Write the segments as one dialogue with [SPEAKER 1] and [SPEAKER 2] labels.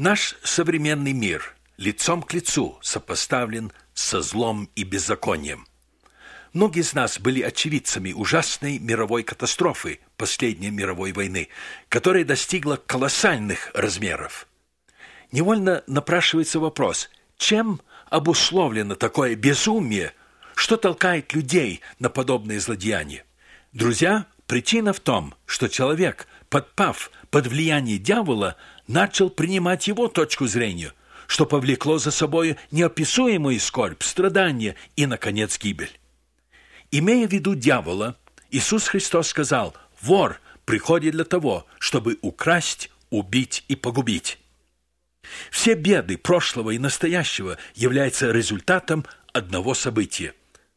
[SPEAKER 1] Наш современный мир лицом к лицу сопоставлен со злом и беззаконием. Многие из нас были очевидцами ужасной мировой катастрофы последней мировой войны, которая достигла колоссальных размеров. Невольно напрашивается вопрос, чем обусловлено такое безумие, что толкает людей на подобные злодеяния? Друзья, причина в том, что человек, подпав под влияние дьявола, начал принимать его точку зрения, что повлекло за собой неописуемую скорбь, страдания и, наконец, гибель. Имея в виду дьявола, Иисус Христос сказал: «Вор приходит для того, чтобы украсть, убить и погубить». Все беды прошлого и настоящего являются результатом одного события.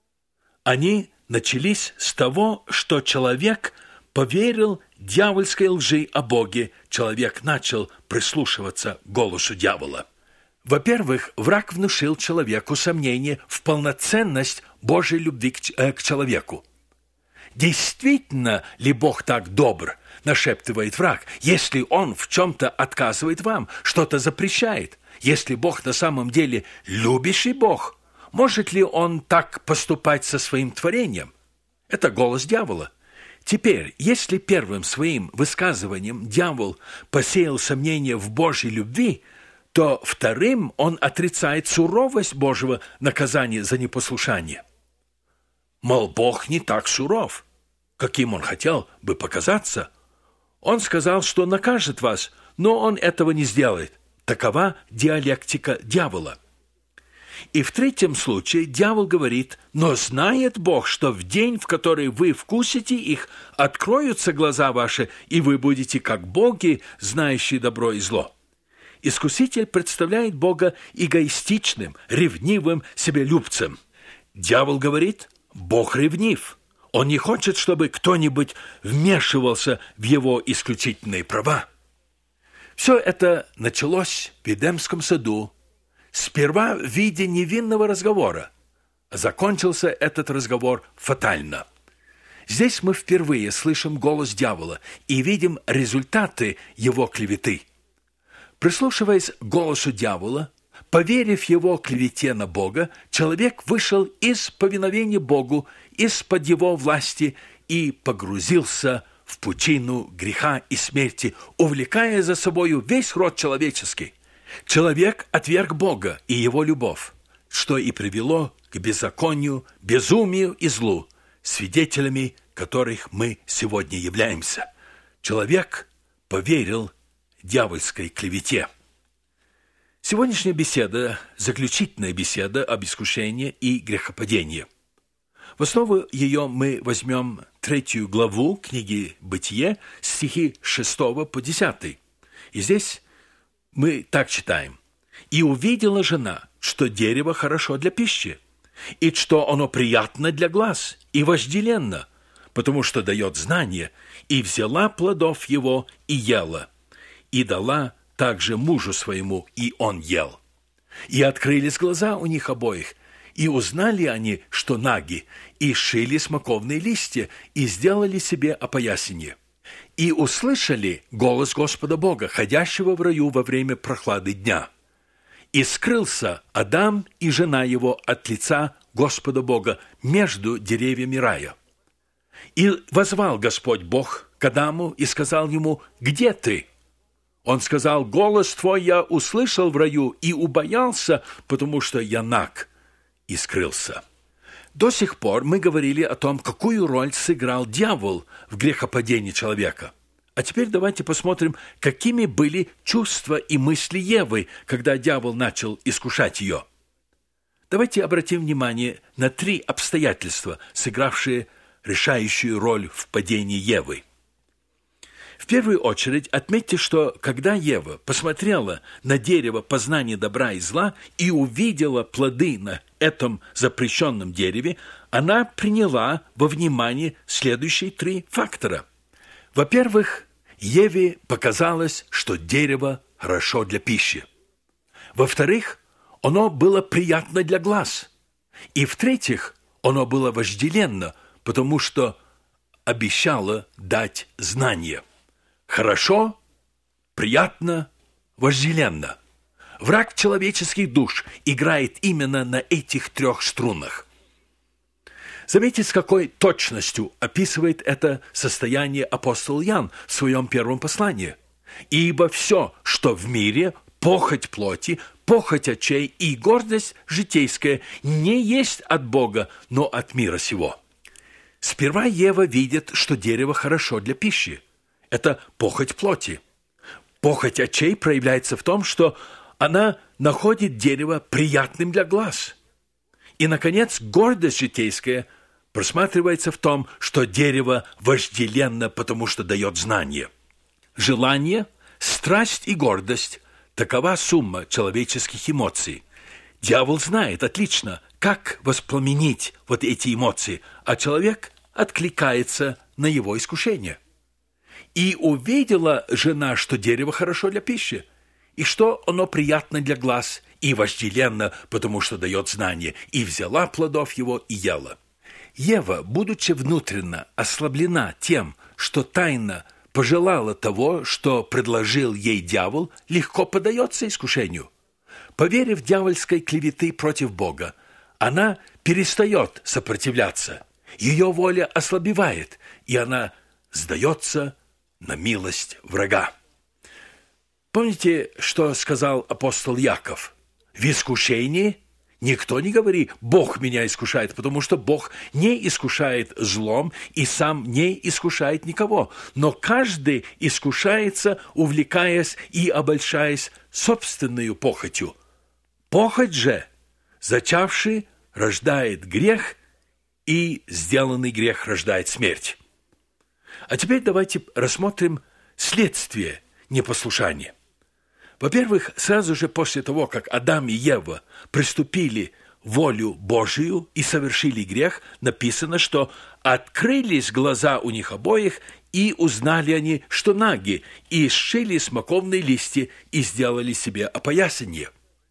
[SPEAKER 1] Они начались с того, что человек поверил дьявольской лжи о Боге, человек начал прислушиваться к голосу дьявола. Во-первых, враг внушил человеку сомнение в полноценность Божьей любви к человеку. «Действительно ли Бог так добр?» – нашептывает враг. «Если Он в чем-то отказывает вам, что-то запрещает, если Бог на самом деле любящий Бог, может ли Он так поступать со своим творением?» Это голос дьявола. Теперь, если первым своим высказыванием дьявол посеял сомнение в Божьей любви, то вторым он отрицает суровость Божьего наказания за непослушание. Мол, Бог не так суров, каким Он хотел бы показаться. Он сказал, что накажет вас, но Он этого не сделает. Такова диалектика дьявола. И в третьем случае дьявол говорит: «Но знает Бог, что в день, в который вы вкусите их, откроются глаза ваши, и вы будете как боги, знающие добро и зло». Искуситель представляет Бога эгоистичным, ревнивым себелюбцем. Дьявол говорит: Бог ревнив. Он не хочет, чтобы кто-нибудь вмешивался в его исключительные права. Все это началось в Эдемском саду, сперва в виде невинного разговора. Закончился этот разговор фатально. Здесь мы впервые слышим голос дьявола и видим результаты его клеветы. Прислушиваясь к голосу дьявола, поверив его клевете на Бога, человек вышел из повиновения Богу, из-под его власти и погрузился в пучину греха и смерти, увлекая за собою весь род человеческий. Человек отверг Бога и его любовь, что и привело к беззаконию, безумию и злу, свидетелями которых мы сегодня являемся. Человек поверил дьявольской клевете. Сегодняшняя беседа – заключительная беседа об искушении и грехопадении. В основу ее мы возьмем 3 главу книги «Бытие», стихи 6 по 10. И здесь мы так читаем. «И увидела жена, что дерево хорошо для пищи, и что оно приятно для глаз и вожделенно, потому что дает знание, и взяла плодов его и ела, и дала также мужу своему, и он ел. И открылись глаза у них обоих, и узнали они, что наги, и сшили смоковные листья, и сделали себе опоясание. И услышали голос Господа Бога, ходящего в раю во время прохлады дня. И скрылся Адам и жена его от лица Господа Бога между деревьями рая. И воззвал Господь Бог к Адаму и сказал ему: «Где ты?» Он сказал: «Голос твой я услышал в раю и убоялся, потому что я наг», и скрылся. До сих пор мы говорили о том, какую роль сыграл дьявол в грехопадении человека. А теперь давайте посмотрим, какими были чувства и мысли Евы, когда дьявол начал искушать ее. Давайте обратим внимание на 3 обстоятельства, сыгравшие решающую роль в падении Евы. В первую очередь отметьте, что когда Ева посмотрела на дерево познания добра и зла и увидела плоды на этом запрещенном дереве, она приняла во внимание следующие 3 фактора. Во-первых, Еве показалось, что дерево хорошо для пищи. Во-вторых, оно было приятно для глаз. И в-третьих, оно было вожделенно, потому что обещало дать знание. Хорошо, приятно, вожделенно. Враг человеческих душ играет именно на этих трех струнах. Заметьте, с какой точностью описывает это состояние апостол Иоанн в своем первом послании. «Ибо все, что в мире, похоть плоти, похоть очей и гордость житейская, не есть от Бога, но от мира сего». Сперва Ева видит, что дерево хорошо для пищи. Это похоть плоти. Похоть очей проявляется в том, что она находит дерево приятным для глаз. И, наконец, гордость житейская просматривается в том, что дерево вожделенно, потому что дает знание. Желание, страсть и гордость – такова сумма человеческих эмоций. Дьявол знает отлично, как воспламенить вот эти эмоции, а человек откликается на его искушение. «И увидела жена, что дерево хорошо для пищи, и что оно приятно для глаз, и вожделенно, потому что дает знание, и взяла плодов его и ела». Ева, будучи внутренно ослаблена тем, что тайно пожелала того, что предложил ей дьявол, легко поддается искушению. Поверив дьявольской клеветы против Бога, она перестает сопротивляться, ее воля ослабевает, и она сдается на милость врага. Помните, что сказал апостол Яков? «В искушении никто не говорит, Бог меня искушает, потому что Бог не искушает злом и сам не искушает никого. Но каждый искушается, увлекаясь и обольщаясь собственной похотью. Похоть же, зачавший, рождает грех, и сделанный грех рождает смерть». А теперь давайте рассмотрим следствие непослушания. Во-первых, сразу же после того, как Адам и Ева приступили волю Божию и совершили грех, написано, что открылись глаза у них обоих, и узнали они, что наги, и сшили смоковные листья и сделали себе опоясание.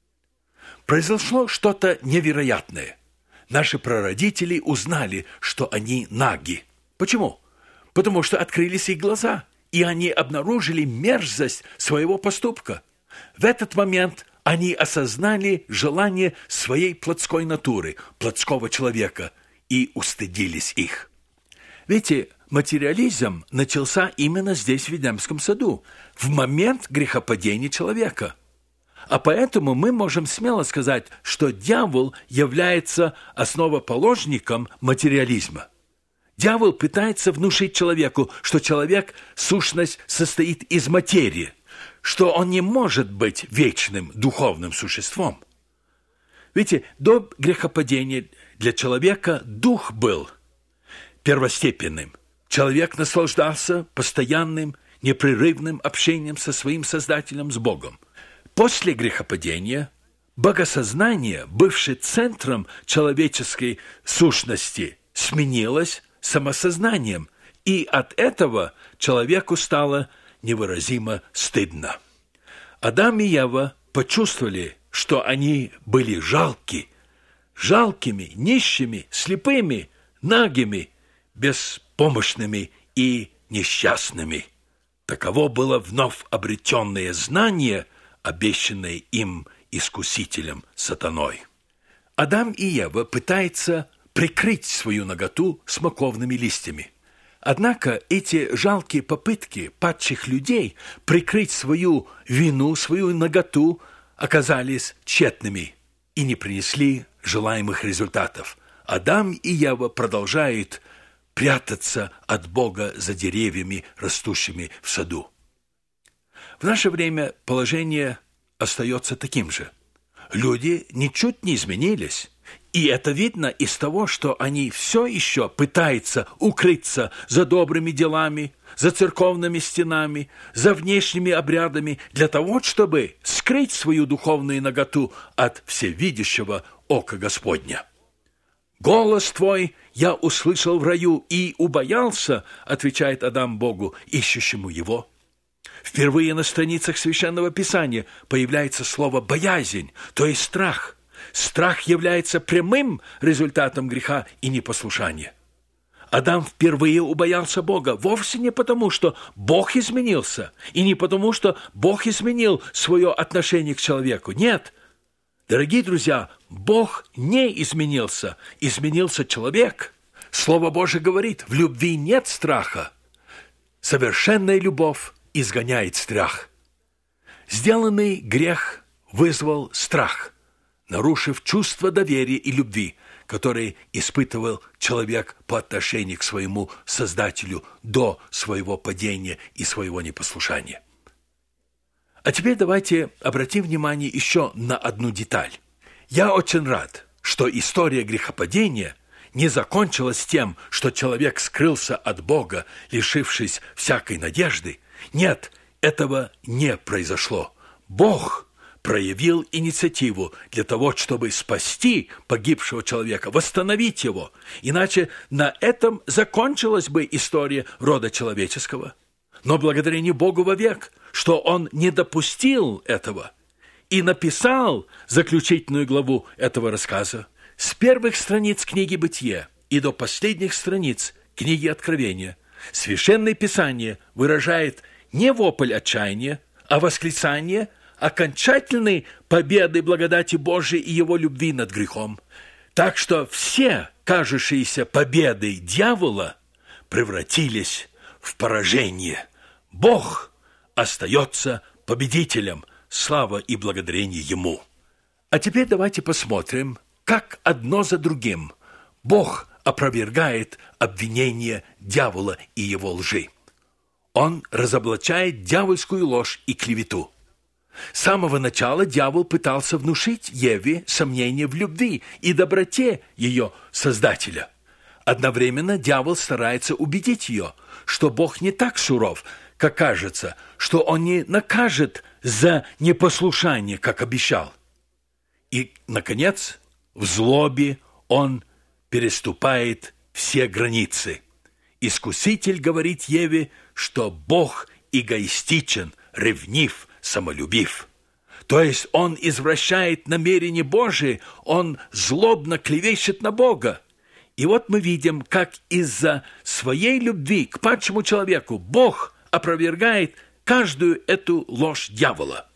[SPEAKER 1] Произошло что-то невероятное. Наши прародители узнали, что они наги. Почему? Потому что открылись их глаза, и они обнаружили мерзость своего поступка. В этот момент они осознали желание своей плотской натуры, плотского человека, и устыдились их. Видите, материализм начался именно здесь, в Эдемском саду, в момент грехопадения человека. А поэтому мы можем смело сказать, что дьявол является основоположником материализма. Дьявол пытается внушить человеку, что человек, сущность, состоит из материи, что он не может быть вечным духовным существом. Видите, до грехопадения для человека дух был первостепенным. Человек наслаждался постоянным, непрерывным общением со своим Создателем, с Богом. После грехопадения богосознание, бывшее центром человеческой сущности, сменилось самосознанием, и от этого человеку стало невыразимо стыдно. Адам и Ева почувствовали, что они были жалкими, нищими, слепыми, нагими, беспомощными и несчастными. Таково было вновь обретенное знание, обещанное им искусителем сатаной. Адам и Ева пытаются прикрыть свою наготу смоковными листьями. Однако эти жалкие попытки падших людей прикрыть свою вину, свою наготу оказались тщетными и не принесли желаемых результатов. Адам и Ева продолжают прятаться от Бога за деревьями, растущими в саду. В наше время положение остается таким же. Люди ничуть не изменились. И это видно из того, что они все еще пытаются укрыться за добрыми делами, за церковными стенами, за внешними обрядами, для того, чтобы скрыть свою духовную наготу от всевидящего ока Господня. «Голос твой я услышал в раю и убоялся», отвечает Адам Богу, ищущему его. Впервые на страницах Священного Писания появляется слово «боязнь», то есть страх. Страх является прямым результатом греха и непослушания. Адам впервые убоялся Бога вовсе не потому, что Бог изменился, и не потому, что Бог изменил свое отношение к человеку. Нет, дорогие друзья, Бог не изменился, изменился человек. Слово Божие говорит, в любви нет страха. Совершенная любовь изгоняет страх. Сделанный грех вызвал страх, нарушив чувство доверия и любви, который испытывал человек по отношению к своему Создателю до своего падения и своего непослушания. А теперь давайте обратим внимание еще на одну деталь. Я очень рад, что история грехопадения не закончилась тем, что человек скрылся от Бога, лишившись всякой надежды. Нет, этого не произошло. Бог проявил инициативу для того, чтобы спасти погибшего человека, восстановить его. Иначе на этом закончилась бы история рода человеческого. Но благодарение Богу вовек, что Он не допустил этого и написал заключительную главу этого рассказа. С первых страниц книги «Бытие» и до последних страниц книги «Откровения» Священное Писание выражает не вопль отчаяния, а восклицание окончательной победы благодати Божией и Его любви над грехом. Так что все кажущиеся победы дьявола превратились в поражение. Бог остается победителем, слава и благодарение Ему. А теперь давайте посмотрим, как одно за другим Бог опровергает обвинения дьявола и его лжи. Он разоблачает дьявольскую ложь и клевету. С самого начала дьявол пытался внушить Еве сомнения в любви и доброте ее Создателя. Одновременно дьявол старается убедить ее, что Бог не так суров, как кажется, что Он не накажет за непослушание, как обещал. И, наконец, в злобе он переступает все границы. Искуситель говорит Еве, что Бог эгоистичен, ревнив, самолюбив. То есть он извращает намерения Божии, он злобно клевещет на Бога. И вот мы видим, как из-за своей любви к падшему человеку Бог опровергает каждую эту ложь дьявола.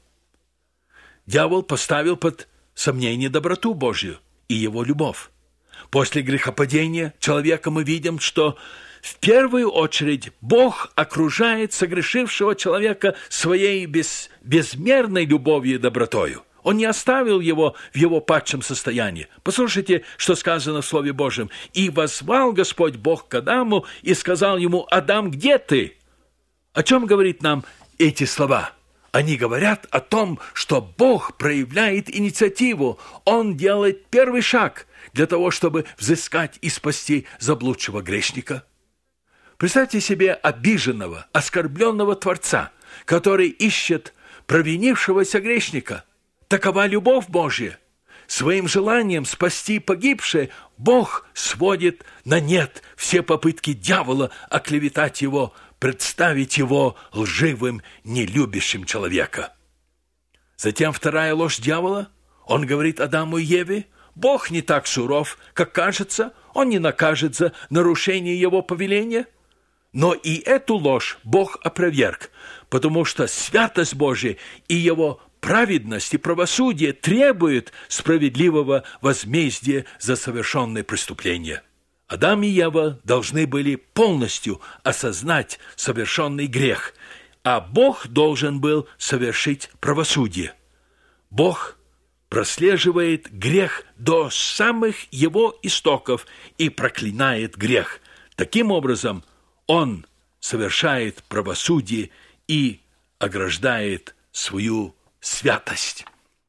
[SPEAKER 1] Дьявол поставил под сомнение доброту Божью и его любовь. После грехопадения человека мы видим, что в первую очередь Бог окружает согрешившего человека своей безмерной любовью и добротою. Он не оставил его в его падшем состоянии. Послушайте, что сказано в Слове Божьем. «И воззвал Господь Бог к Адаму и сказал ему: Адам, где ты?» О чем говорит нам эти слова? Они говорят о том, что Бог проявляет инициативу. Он делает первый шаг для того, чтобы взыскать и спасти заблудшего грешника. Представьте себе обиженного, оскорбленного Творца, который ищет провинившегося грешника. Такова любовь Божья. Своим желанием спасти погибшее Бог сводит на нет все попытки дьявола оклеветать его, представить его лживым, нелюбящим человека. Затем вторая ложь дьявола. Он говорит Адаму и Еве: Бог не так суров, как кажется, Он не накажет за нарушение Его повеления. Но и эту ложь Бог опроверг, потому что святость Божия и Его праведность и правосудие требуют справедливого возмездия за совершенные преступления. Адам и Ева должны были полностью осознать совершенный грех, а Бог должен был совершить правосудие. Бог прослеживает грех до самых его истоков и проклинает грех. Таким образом, Он совершает правосудие и ограждает свою святость.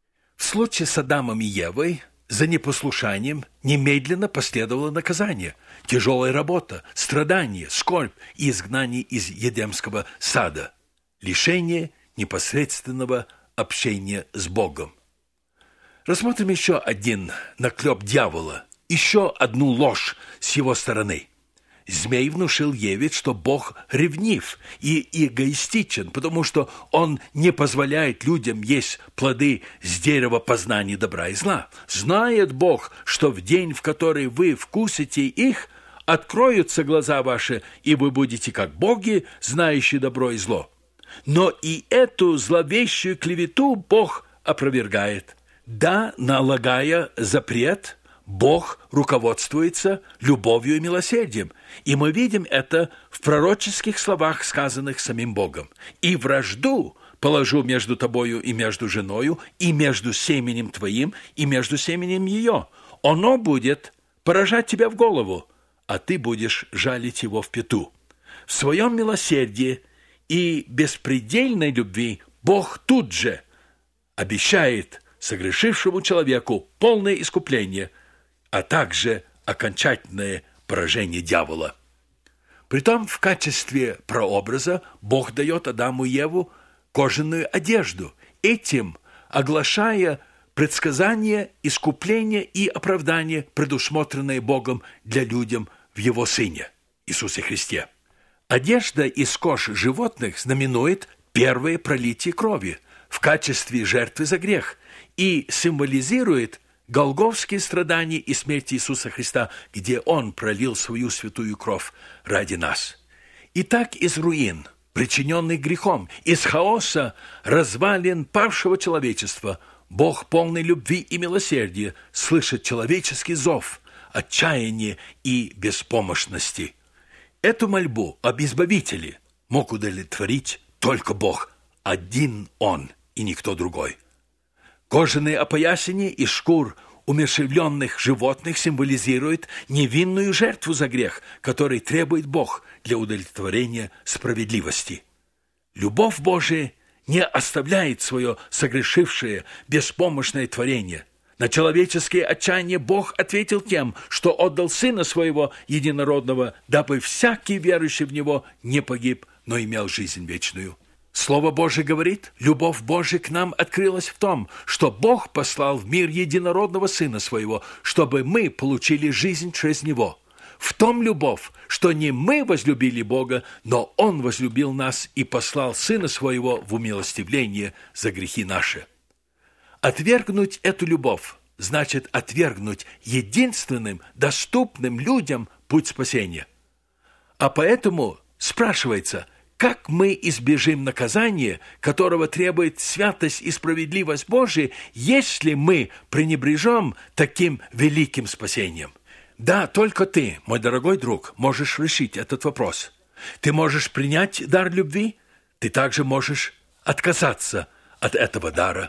[SPEAKER 1] В случае с Адамом и Евой за непослушанием немедленно последовало наказание, тяжелая работа, страдания, скорбь и изгнание из Едемского сада, лишение непосредственного общения с Богом. Рассмотрим еще один наклеп дьявола, еще одну ложь с его стороны. Змей внушил Еве, что Бог ревнив и эгоистичен, потому что Он не позволяет людям есть плоды с дерева познания добра и зла. Знает Бог, что в день, в который вы вкусите их, откроются глаза ваши, и вы будете как боги, знающие добро и зло. Но и эту зловещую клевету Бог опровергает. Да, налагая запрет, Бог руководствуется любовью и милосердием. И мы видим это в пророческих словах, сказанных самим Богом. «И вражду положу между тобою и между женою, и между семенем твоим, и между семенем ее. Оно будет поражать тебя в голову, а ты будешь жалить его в пяту». В своем милосердии и беспредельной любви Бог тут же обещает согрешившему человеку полное искупление, а также окончательное поражение дьявола. Притом в качестве прообраза Бог дает Адаму и Еву кожаную одежду, этим оглашая предсказание, искупление и оправдание, предусмотренное Богом для людям в Его Сыне, Иисусе Христе. Одежда из кож животных знаменует первое пролитие крови в качестве жертвы за грех и символизирует голгофские страдания и смерть Иисуса Христа, где Он пролил свою святую кровь ради нас. Итак, из руин, причиненных грехом, из хаоса, развалин павшего человечества, Бог, полный любви и милосердия, слышит человеческий зов, отчаяние и беспомощности. Эту мольбу об избавителе мог удовлетворить только Бог, один Он и никто другой. Кожаные опоясания из шкур умерщвленных животных символизируют невинную жертву за грех, который требует Бог для удовлетворения справедливости. Любовь Божия не оставляет свое согрешившее, беспомощное творение. На человеческие отчаяния Бог ответил тем, что отдал Сына Своего Единородного, дабы всякий верующий в Него не погиб, но имел жизнь вечную. Слово Божие говорит, любовь Божия к нам открылась в том, что Бог послал в мир Единородного Сына Своего, чтобы мы получили жизнь через Него. В том любовь, что не мы возлюбили Бога, но Он возлюбил нас и послал Сына Своего в умилостивление за грехи наши. Отвергнуть эту любовь значит отвергнуть единственным, доступным людям путь спасения. А поэтому спрашивается, как мы избежим наказания, которого требует святость и справедливость Божия, если мы пренебрежем таким великим спасением? Да, только ты, мой дорогой друг, можешь решить этот вопрос. Ты можешь принять дар любви, ты также можешь отказаться от этого дара.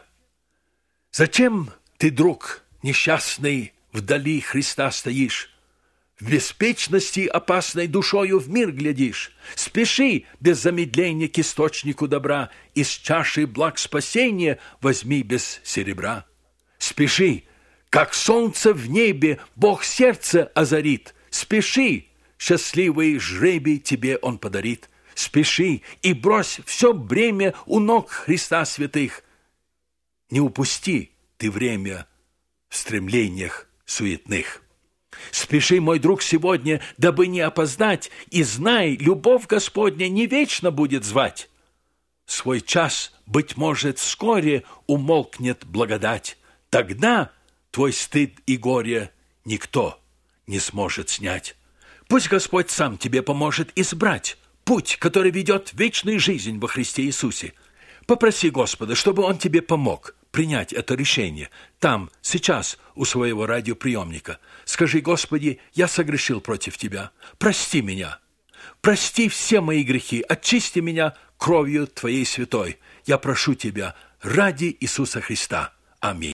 [SPEAKER 1] Зачем ты, друг несчастный, вдали Христа стоишь? В беспечности опасной душою в мир глядишь. Спеши без замедления к источнику добра, из чаши благ спасения возьми без серебра. Спеши, как солнце в небе Бог сердце озарит. Спеши, счастливый жребий тебе Он подарит. Спеши и брось все бремя у ног Христа святых. Не упусти ты время в стремлениях суетных. Спеши, мой друг, сегодня, дабы не опоздать, и знай, любовь Господня не вечно будет звать. Свой час, быть может, вскоре умолкнет благодать. Тогда твой стыд и горе никто не сможет снять. Пусть Господь сам тебе поможет избрать путь, который ведет в вечную жизнь во Христе Иисусе. Попроси Господа, чтобы Он тебе помог принять это решение там, сейчас, у своего радиоприемника. Скажи: Господи, я согрешил против Тебя. Прости меня. Прости все мои грехи. Очисти меня кровью Твоей святой. Я прошу Тебя ради Иисуса Христа. Аминь.